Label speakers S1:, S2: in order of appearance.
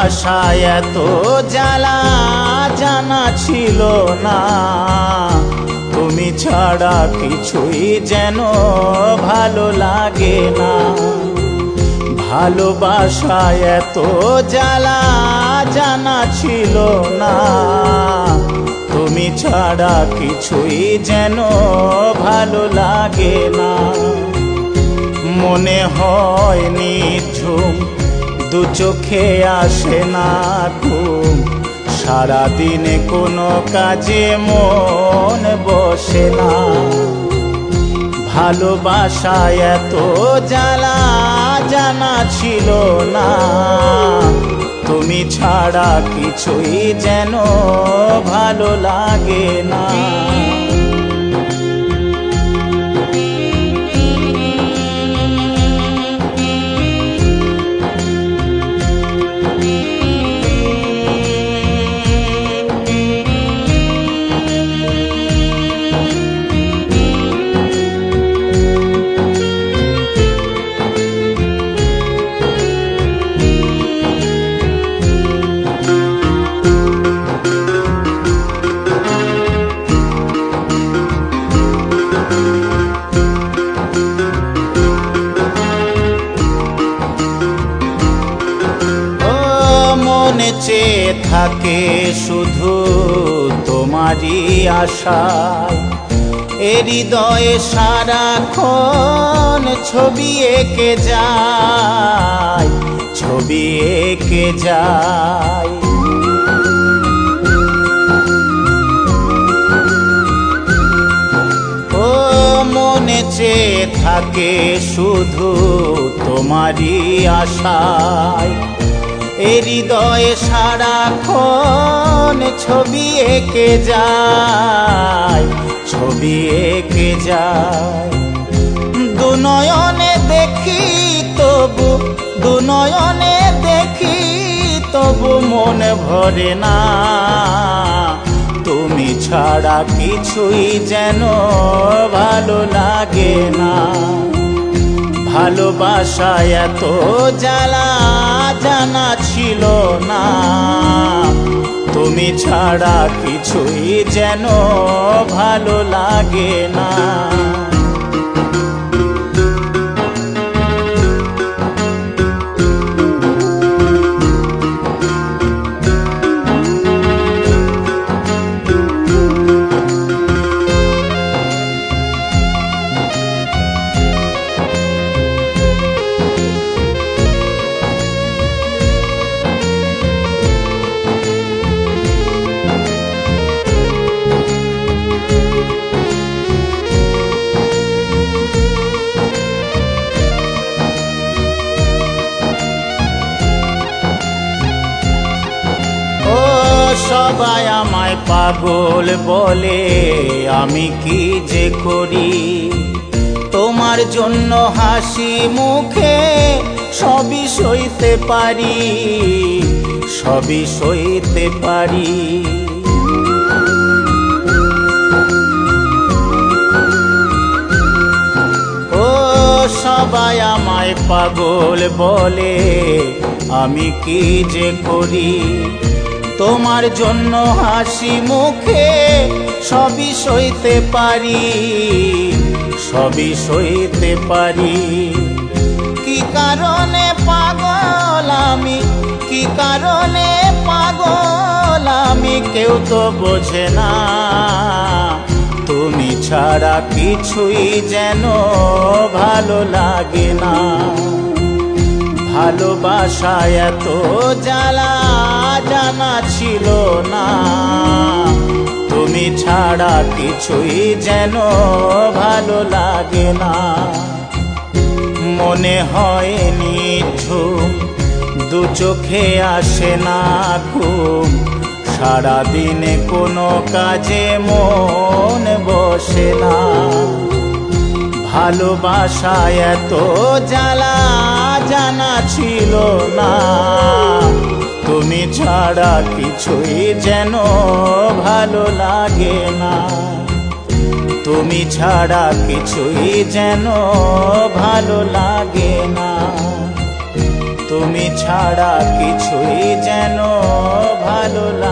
S1: ভালোবাসায় এত জ্বালা জানা ছিল না, তুমি ছাড়া কিছুই যেন ভালো লাগে না। ভালোবাসায় এত জ্বালা জানা ছিল না, তুমি ছাড়া কিছুই যেন ভালো লাগে না। মনে হয় নিঝুম, দু চোখে আসে না ঘুম, সারাদিনে কোনো কাজে মন বসে না। ভালোবাসায় এত জ্বালা জানা ছিল না, তুমি ছাড়া কিছুই যেন ভালো লাগে না। মনে চেয়ে থাকে শুধু তোমারই আশায়, এ হৃদয়ে সারাক্ষণ ছবি এঁকে যায়, ছবি এঁকে যায়। ও মনে চেয়ে থাকে শুধু তোমারই আশায়, এ হৃদয়ে সারাক্ষণ ছবি এঁকে যায়, ছবি এঁকে যায়। দু নয়নে দেখি তবু, দু নয়নে দেখি তবু মন ভরে না, তুমি ছাড়া কিছুই যেন ভালো লাগে না। ভালোবাসায় এত জ্বালা জানা ছিল না, তুমি ছাড়া কিছুই যেন ভালো লাগে না। সবাই আমায় পাগল বলে, আমি কি যে করি তোমার জন্য হাসি মুখে সবই সইতে পারি, সবই সইতে পারি। ও সবাই আমায় পাগল বলে, আমি কি যে করি তোমার জন্য হাসি মুখে সবই সইতে পারি, সবই সইতে পারি। কি কারণে পাগল আমি, কি কারণে পাগল আমি, কেউ তো বোঝে না। তুমি ছাড়া কিছুই যেন ভালো লাগে না। ভালোবাসায় এত জ্বালা জানা ছিল না, তুমি ছাড়া কিছুই যেন ভালো লাগে না। মনে হয় নিঝুম, দু চোখে আসে না ঘুম, সারাদিনে কোনো কাজে মন বসে না। ভালোবাসায় এত জ্বালা জানা ছিল না, তুমি ছাড়া কিছুই যেন ভালো লাগে না। তুমি ছাড়া কিছুই যেন ভালো লাগে না। তুমি ছাড়া কিছুই যেন ভালো লাগে।